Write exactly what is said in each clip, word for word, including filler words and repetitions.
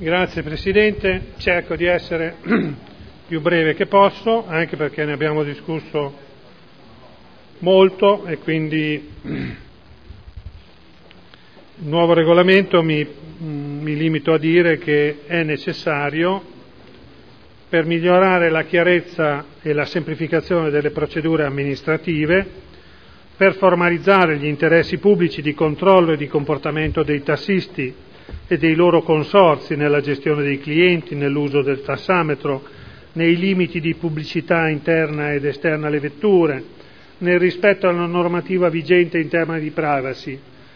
Grazie Presidente, cerco di essere più breve che posso, anche perché ne abbiamo discusso molto e quindi il nuovo regolamento mi, mi limito a dire che è necessario per migliorare la chiarezza e la semplificazione delle procedure amministrative, per formalizzare gli interessi pubblici di controllo e di comportamento dei tassisti e dei loro consorzi nella gestione dei clienti, nell'uso del tassametro, nei limiti di pubblicità interna ed esterna alle vetture, nel rispetto alla normativa vigente in termini di privacy.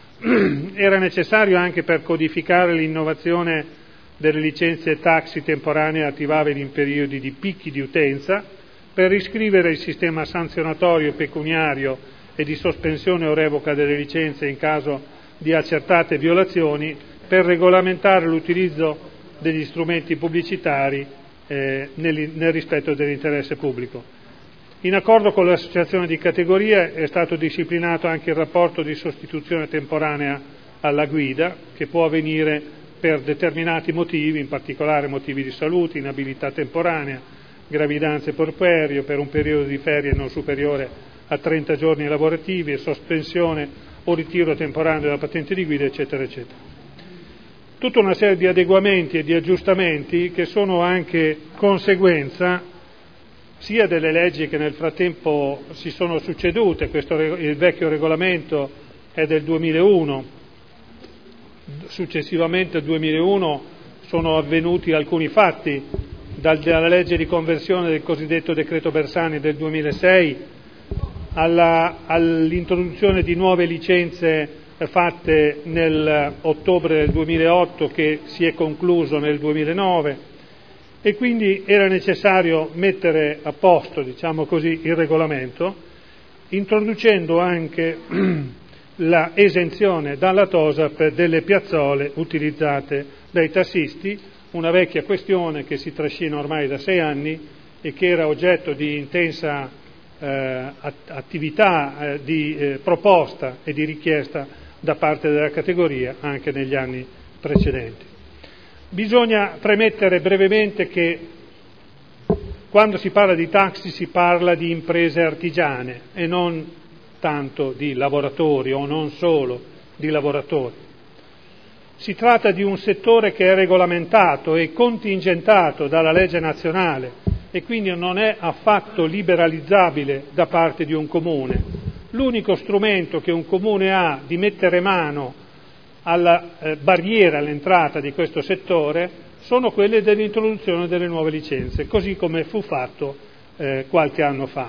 Era necessario anche per codificare l'innovazione delle licenze taxi temporanee attivabili in periodi di picchi di utenza, per riscrivere il sistema sanzionatorio pecuniario e di sospensione o revoca delle licenze in caso di accertate violazioni, per regolamentare l'utilizzo degli strumenti pubblicitari eh, nel, nel rispetto dell'interesse pubblico. In accordo con l'associazione di categoria è stato disciplinato anche il rapporto di sostituzione temporanea alla guida, che può avvenire per determinati motivi, in particolare motivi di salute, inabilità temporanea, gravidanze puerperio, per un periodo di ferie non superiore a trenta giorni lavorativi e sospensione o ritiro temporaneo della patente di guida, eccetera, eccetera. Tutta una serie di adeguamenti e di aggiustamenti che sono anche conseguenza sia delle leggi che nel frattempo si sono succedute. Questo, il vecchio regolamento è del duemilauno, successivamente al duemilauno sono avvenuti alcuni fatti, dalla legge di conversione del cosiddetto decreto Bersani del duemilasei alla, all'introduzione di nuove licenze fatte nell'ottobre del duemilaotto, che si è concluso nel duemilanove, e quindi era necessario mettere a posto, diciamo così, il regolamento, introducendo anche la esenzione dalla TOSAP delle piazzole utilizzate dai tassisti, una vecchia questione che si trascina ormai da sei anni e che era oggetto di intensa eh, attività eh, di eh, proposta e di richiesta da parte della categoria anche negli anni precedenti. Bisogna premettere brevemente che quando si parla di taxi si parla di imprese artigiane e non tanto di lavoratori, o non solo di lavoratori. Si tratta di un settore che è regolamentato e contingentato dalla legge nazionale e quindi non è affatto liberalizzabile da parte di un comune. L'unico strumento che un comune ha di mettere mano alla eh, barriera all'entrata di questo settore sono quelle dell'introduzione delle nuove licenze, così come fu fatto eh, qualche anno fa.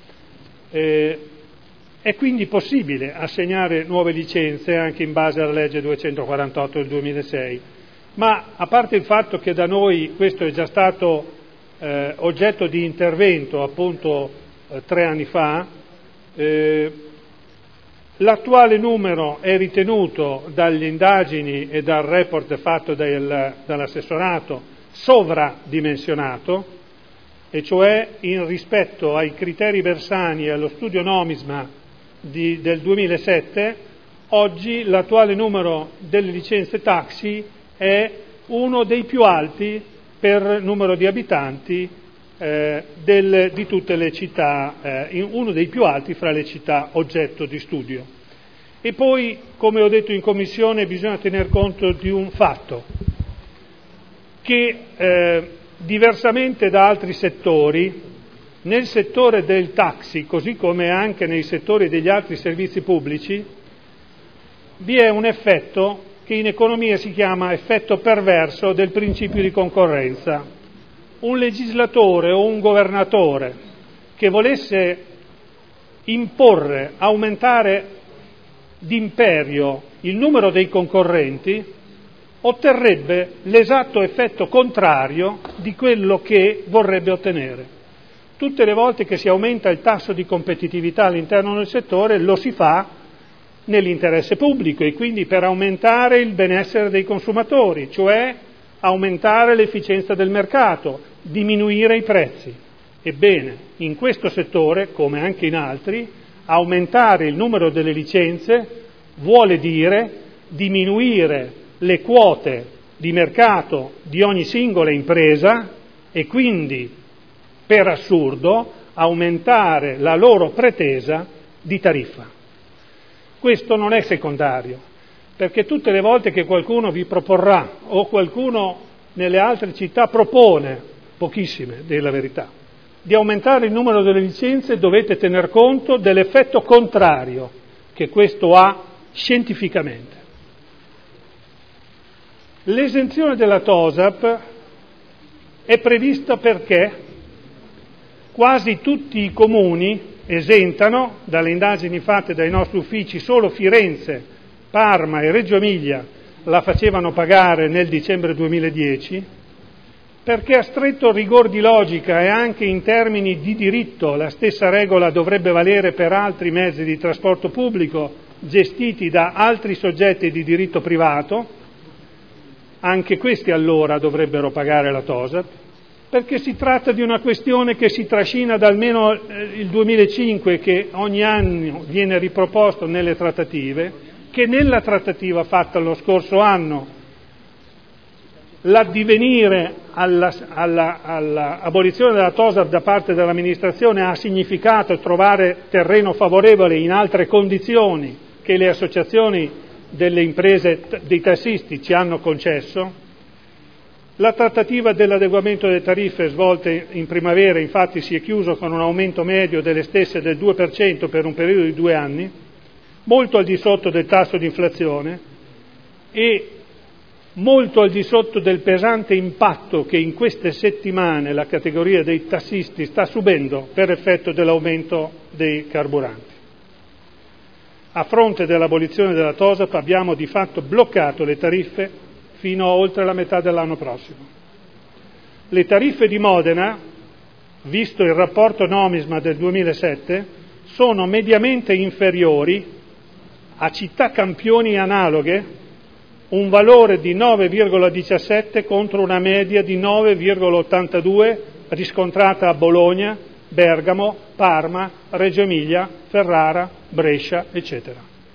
Eh, È quindi possibile assegnare nuove licenze anche in base alla legge duecentoquarantotto del duemilasei, ma a parte il fatto che da noi questo è già stato eh, oggetto di intervento appunto eh, tre anni fa, eh, l'attuale numero è ritenuto dalle indagini e dal report fatto dal, dall'assessorato sovradimensionato, e cioè in rispetto ai criteri Bersani e allo studio Nomisma Di, del duemilasette, oggi l'attuale numero delle licenze taxi è uno dei più alti per numero di abitanti eh, del, di tutte le città, eh, uno dei più alti fra le città oggetto di studio. E poi, come ho detto in commissione, bisogna tener conto di un fatto, che eh, diversamente da altri settori, nel settore del taxi, così come anche nei settori degli altri servizi pubblici, vi è un effetto che in economia si chiama effetto perverso del principio di concorrenza. Un legislatore o un governatore che volesse imporre, aumentare d'imperio il numero dei concorrenti, otterrebbe l'esatto effetto contrario di quello che vorrebbe ottenere. Tutte le volte che si aumenta il tasso di competitività all'interno del settore lo si fa nell'interesse pubblico e quindi per aumentare il benessere dei consumatori, cioè aumentare l'efficienza del mercato, diminuire i prezzi. Ebbene, in questo settore, come anche in altri, aumentare il numero delle licenze vuole dire diminuire le quote di mercato di ogni singola impresa e quindi, per assurdo, aumentare la loro pretesa di tariffa. Questo non è secondario, perché tutte le volte che qualcuno vi proporrà o qualcuno nelle altre città propone, pochissime della verità, di aumentare il numero delle licenze, dovete tener conto dell'effetto contrario che questo ha scientificamente. L'esenzione della TOSAP è prevista perché quasi tutti i comuni esentano, dalle indagini fatte dai nostri uffici, solo Firenze, Parma e Reggio Emilia la facevano pagare nel dicembre duemiladieci, perché a stretto rigor di logica e anche in termini di diritto la stessa regola dovrebbe valere per altri mezzi di trasporto pubblico gestiti da altri soggetti di diritto privato. Anche questi allora dovrebbero pagare la TOSAP, perché si tratta di una questione che si trascina da almeno il duemilacinque, che ogni anno viene riproposto nelle trattative, che nella trattativa fatta lo scorso anno l'addivenire alla, alla, alla abolizione della TOSAP da parte dell'amministrazione ha significato trovare terreno favorevole in altre condizioni che le associazioni delle imprese dei tassisti ci hanno concesso. La trattativa dell'adeguamento delle tariffe svolte in primavera infatti si è chiuso con un aumento medio delle stesse del due per cento per un periodo di due anni, molto al di sotto del tasso di inflazione e molto al di sotto del pesante impatto che in queste settimane la categoria dei tassisti sta subendo per effetto dell'aumento dei carburanti. A fronte dell'abolizione della TOSAP abbiamo di fatto bloccato le tariffe fino a oltre la metà dell'anno prossimo. Le tariffe di Modena, visto il rapporto Nomisma del duemilasette, sono mediamente inferiori a città campioni analoghe, un valore di nove virgola diciassette contro una media di nove virgola ottantadue riscontrata a Bologna, Bergamo, Parma, Reggio Emilia, Ferrara, Brescia, eccetera.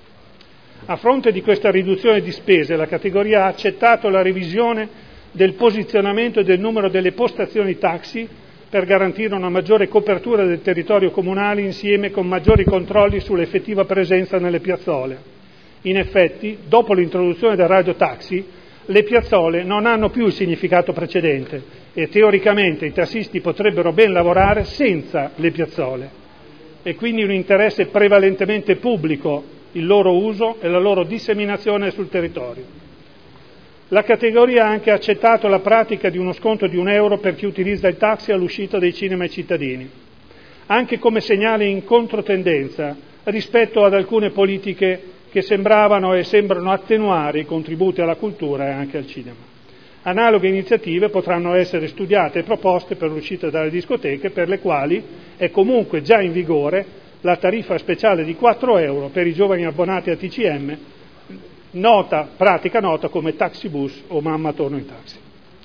A fronte di questa riduzione di spese, la categoria ha accettato la revisione del posizionamento e del numero delle postazioni taxi per garantire una maggiore copertura del territorio comunale insieme con maggiori controlli sull'effettiva presenza nelle piazzole. In effetti, dopo l'introduzione del radiotaxi, le piazzole non hanno più il significato precedente e teoricamente i tassisti potrebbero ben lavorare senza le piazzole. È quindi un interesse prevalentemente pubblico il loro uso e la loro disseminazione sul territorio. La categoria ha anche accettato la pratica di uno sconto di un euro per chi utilizza il taxi all'uscita dei cinema ai cittadini, anche come segnale in controtendenza rispetto ad alcune politiche che sembravano e sembrano attenuare i contributi alla cultura e anche al cinema. Analoghe iniziative potranno essere studiate e proposte per l'uscita dalle discoteche, per le quali è comunque già in vigore la tariffa speciale di quattro euro per i giovani abbonati a T C M, nota, pratica nota come taxi bus o mamma torno in taxi.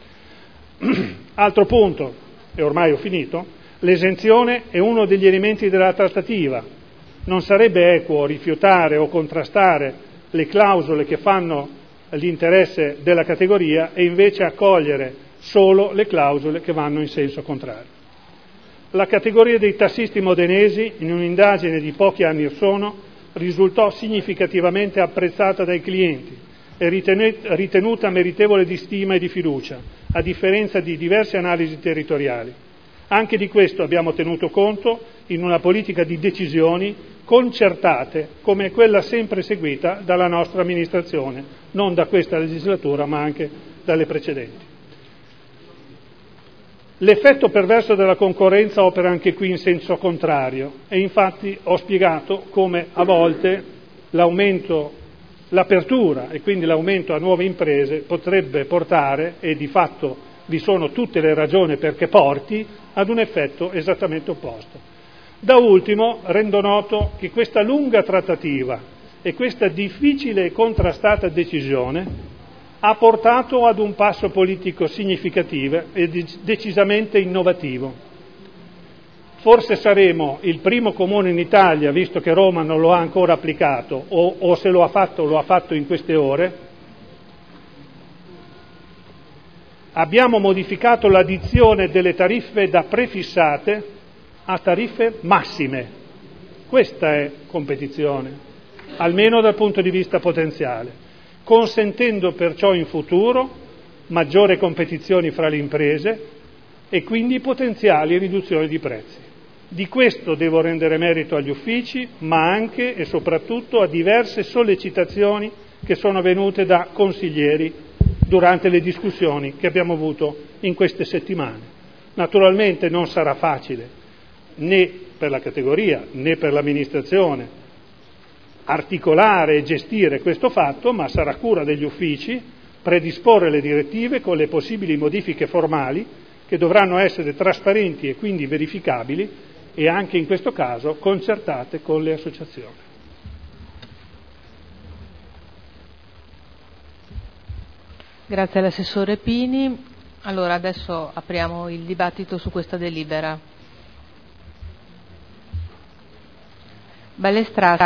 Altro punto, e ormai ho finito, l'esenzione è uno degli elementi della trattativa. Non sarebbe equo rifiutare o contrastare le clausole che fanno l'interesse della categoria e invece accogliere solo le clausole che vanno in senso contrario. La categoria dei tassisti modenesi, in un'indagine di pochi anni orsono, risultò significativamente apprezzata dai clienti e ritenuta meritevole di stima e di fiducia, a differenza di diverse analisi territoriali. Anche di questo abbiamo tenuto conto in una politica di decisioni concertate come quella sempre seguita dalla nostra amministrazione, non da questa legislatura ma anche dalle precedenti. L'effetto perverso della concorrenza opera anche qui in senso contrario e infatti ho spiegato come a volte l'aumento, l'apertura e quindi l'aumento a nuove imprese potrebbe portare, e di fatto vi sono tutte le ragioni perché porti, ad un effetto esattamente opposto. Da ultimo rendo noto che questa lunga trattativa e questa difficile e contrastata decisione ha portato ad un passo politico significativo e decisamente innovativo. Forse saremo il primo comune in Italia, visto che Roma non lo ha ancora applicato, o, o se lo ha fatto, lo ha fatto in queste ore, Abbiamo modificato la dizione delle tariffe da prefissate a tariffe massime. Questa è competizione, almeno dal punto di vista potenziale, consentendo perciò in futuro maggiore competizione fra le imprese e quindi potenziali riduzioni di prezzi. Di questo devo rendere merito agli uffici, ma anche e soprattutto a diverse sollecitazioni che sono venute da consiglieri durante le discussioni che abbiamo avuto in queste settimane. Naturalmente non sarà facile né per la categoria né per l'amministrazione articolare e gestire questo fatto, ma sarà cura degli uffici predisporre le direttive con le possibili modifiche formali che dovranno essere trasparenti e quindi verificabili e anche in questo caso concertate con le associazioni. Grazie all'assessore Pini. Allora adesso apriamo il dibattito su questa delibera. Ballestrati.